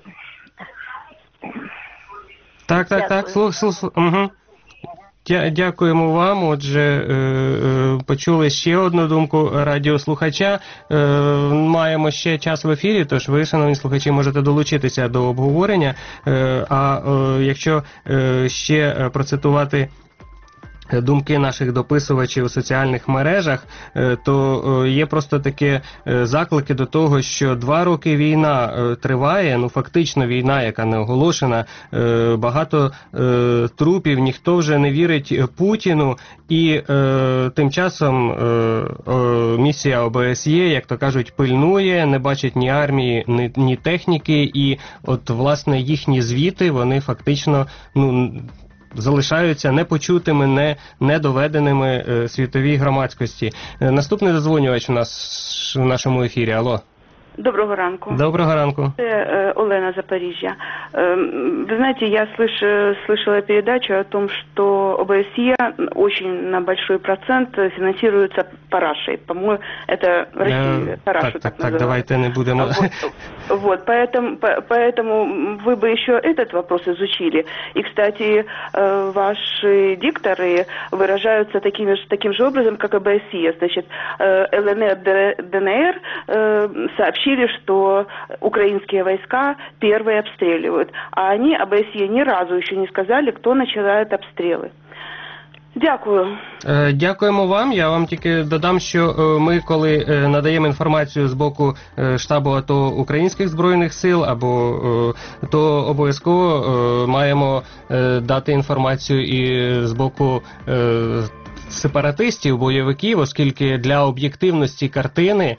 Так, так, так, слух, слух, слух. Угу. Дякуємо вам. Отже, е, е, почули ще одну думку радіослухача. Е, маємо ще час в ефірі, тож ви, шановні слухачі, можете долучитися до обговорення. Е, а е, якщо е, ще процитувати думки наших дописувачів у соціальних мережах, то є просто такі заклики до того, що два роки війна триває, ну фактично війна, яка не оголошена, багато трупів, ніхто вже не вірить Путіну, і тим часом місія ОБСЄ, як то кажуть, пильнує, не бачить ні армії, ні, ні техніки, і от власне їхні звіти, вони фактично, ну, залишаються непочутими, не, недоведеними е, світовій громадськості. Е, наступний дозвонювач у нас в нашому ефірі. Алло. Доброго ранку. Доброго ранку. Это Олена, Запорожье. Вы знаете, я слыш, слышала передачу о том, что ОБСЕ очень на большой процент финансируется парашей. По-моему, это Россия, парашу так, так, так, так, давайте не будем. Вот, вот, поэтому, поэтому вы бы еще этот вопрос изучили. И, кстати, ваши дикторы выражаются таким, таким же образом, как ОБСЕ. Значит, ЛНР, ДНР сообщили, что украинские войска первые обстреливают. А они, ОБСЕ, ни разу еще не сказали, кто начинает обстрелы. Дякую. Дякуємо вам. Я вам тільки додам, що ми, коли надаємо інформацію з боку штабу АТО Українських Збройних Сил, або то обов'язково маємо дати інформацію і з боку сепаратистів, бойовиків, оскільки для об'єктивності картини,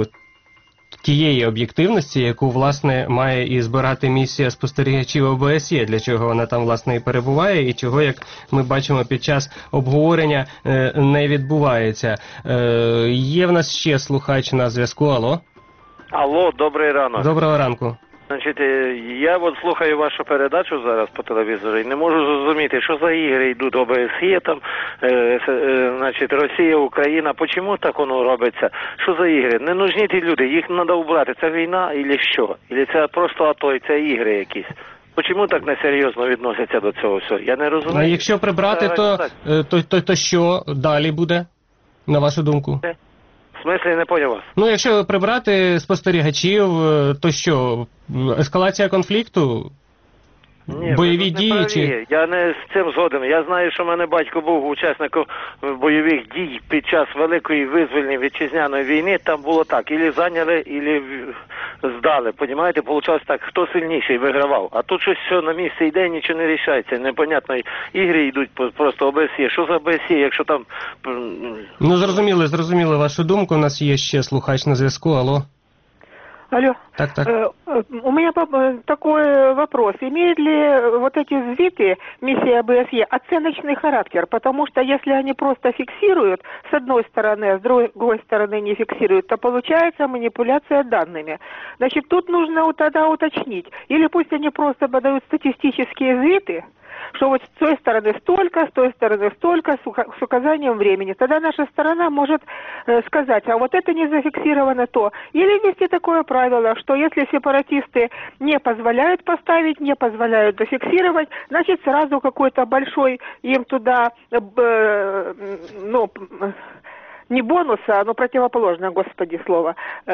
тієї об'єктивності, яку, власне, має і збирати місія спостерігачів О Б С Є, для чого вона там, власне, і перебуває, і чого, як ми бачимо, під час обговорення не відбувається. Є в нас ще слухач на зв'язку. Алло? Алло, добрий ранок. Доброго ранку. Значить, я от слухаю вашу передачу зараз по телевізору і не можу зрозуміти, що за ігри йдуть О Б С Є, там, е, е, значить, Росія, Україна. Чому так воно робиться? Що за ігри? Не нужні ті люди, їх треба убрати. Це війна і що? І це просто АТО, і це ігри якісь. Чому так несерйозно відносяться до цього всього? Я не розумію. А якщо прибрати, то, то, то, то що далі буде, на вашу думку? В смислі, не поняв вас. Ну, якщо прибрати спостерігачів, то що, ескалація конфлікту? Ні, бойові дії? Чи... Я не з цим згоден. Я знаю, що в мене батько був учасником бойових дій під час Великої визвольної вітчизняної війни. Там було так, ілі зайняли, ілі здали. Понімаєте, получалось так, хто сильніший вигравав. А тут щось все на місці йде, нічого не рішається. Непонятно, ігри йдуть просто О Б С Є. Що за О Б С Є, якщо там... Ну, зрозуміли, зрозуміли вашу думку. У нас є ще слухач на зв'язку. Алло. Алло. Так, так. Э, у меня такой вопрос. Имеют ли вот эти звиты миссии О Б С Е оценочный характер? Потому что если они просто фиксируют с одной стороны, а с другой стороны не фиксируют, то получается манипуляция данными. Значит, тут нужно тогда уточнить. Или пусть они просто подают статистические звиты, что вот с той стороны столько, с той стороны столько, с указанием времени. Тогда наша сторона может э, сказать, а вот это не зафиксировано то. Или ввести такое правило, что если сепаратисты не позволяют поставить, не позволяют зафиксировать, значит сразу какой-то большой им туда, э, ну... не бонуса, но противоположное, господи, слово,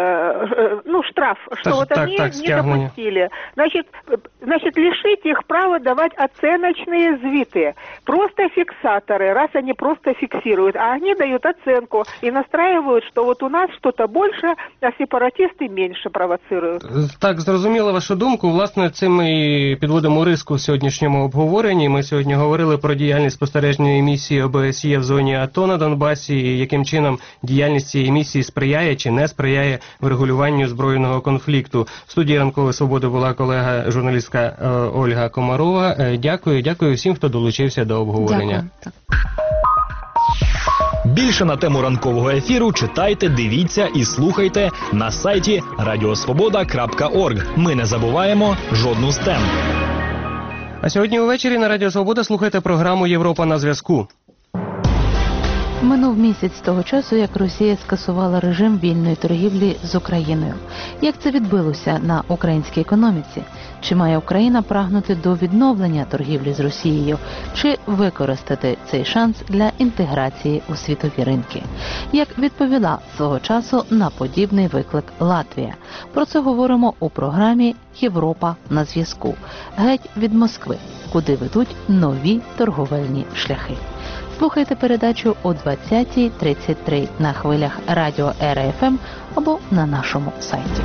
э, ну, штраф, что так, вот так, они так, не допустили. Значит, значит, лишить их права давать оценочные звиты. Просто фиксаторы, раз они просто фиксируют, а они дают оценку и настраивают, что вот у нас что-то больше, а сепаратисты меньше провоцируют. Так, зрозуміла вашу думку. Власне, цим ми і підводимо риску в сьогоднішньому обговоренні. Ми сьогодні говорили про діяльність спостережної місії О Б С Є в зоні АТО на Донбасі, і яким чином діяльність цієї місії сприяє чи не сприяє врегулюванню збройного конфлікту. В студії «Ранкової свободи» була колега журналістка е, Ольга Комарова. Е, дякую, дякую всім, хто долучився до обговорення. Дякую. Більше на тему ранкового ефіру читайте, дивіться і слухайте на сайті радіосвобода крапка орг. Ми не забуваємо жодну з тем. А сьогодні увечері на Радіо Свобода слухайте програму «Європа на зв'язку». Минув місяць з того часу, як Росія скасувала режим вільної торгівлі з Україною. Як це відбилося на українській економіці? Чи має Україна прагнути до відновлення торгівлі з Росією? Чи використати цей шанс для інтеграції у світові ринки? Як відповіла свого часу на подібний виклик Латвія? Про це говоримо у програмі «Європа на зв'язку». Геть від Москви, куди ведуть нові торговельні шляхи. Слухайте передачу о двадцятій тридцять три на хвилях радіо Ера Ф М або на нашому сайті.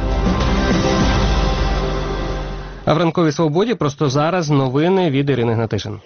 А в «Ранковій свободі» просто зараз новини від Ірини Гнатишин.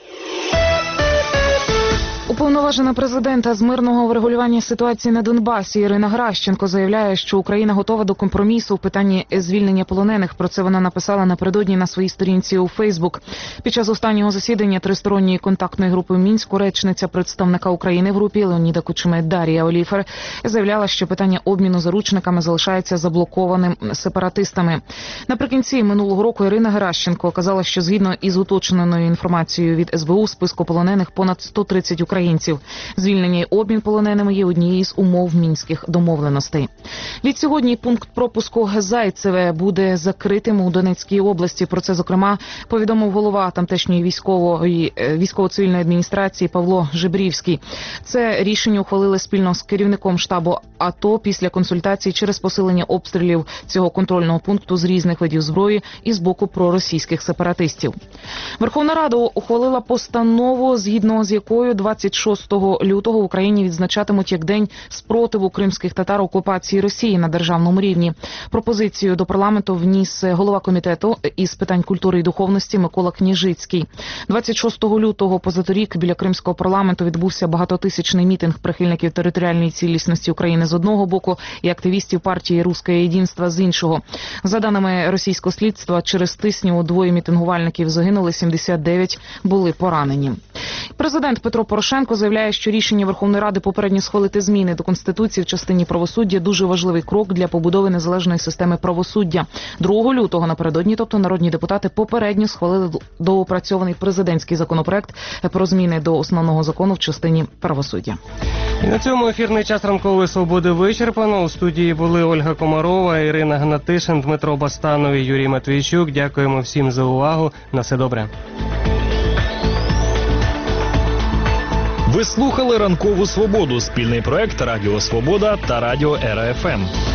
Уповноважена президента з мирного врегулювання ситуації на Донбасі Ірина Геращенко заявляє, що Україна готова до компромісу у питанні звільнення полонених. Про це вона написала напередодні на своїй сторінці у Фейсбук. Під час останнього засідання тристоронньої контактної групи в Мінську речниця представника України в групі Леоніда Кучми Дар'я Оліфер заявляла, що питання обміну заручниками залишається заблокованим сепаратистами. Наприкінці минулого року Ірина Геращенко казала, що згідно із уточненою інформацією від С Б У списку полонених понад сто тридцять українців. Звільнення і обмін полоненими є однією з умов мінських домовленостей. Від сьогодні пункт пропуску Зайцеве буде закритим у Донецькій області. Про це, зокрема, повідомив голова тамтешньої військової військово-цивільної адміністрації Павло Жебрівський. Це рішення ухвалили спільно з керівником штабу АТО після консультацій через посилення обстрілів цього контрольного пункту з різних видів зброї і з боку проросійських сепаратистів. Верховна Рада ухвалила постанову, згідно з якою двадцять двадцять шостого лютого в Україні відзначатимуть як День спротиву кримських татар окупації Росії на державному рівні. Пропозицію до парламенту вніс голова комітету із питань культури і духовності Микола Княжицький. двадцять шостого лютого позаторік біля кримського парламенту відбувся багатотисячний мітинг прихильників територіальної цілісності України з одного боку і активістів партії «Русське єдинство» з іншого. За даними російського слідства, через тисню двоє мітингувальників загинули, сімдесят дев'ять були поранені. Президент Петро Порошенко заявляє, що рішення Верховної Ради попередньо схвалити зміни до Конституції в частині правосуддя дуже важливий крок для побудови незалежної системи правосуддя. другого лютого напередодні, тобто народні депутати попередньо схвалили доопрацьований президентський законопроект про зміни до основного закону в частині правосуддя. І на цьому ефірний час ранкової свободи вичерпано. У студії були Ольга Комарова, Ірина Гнатишин, Дмитро Бастанов і Юрій Матвійчук. Дякуємо всім за увагу. На все добре. Ви слухали «Ранкову свободу» – спільний проект Радіо Свобода та Радіо Ера Еф Ем.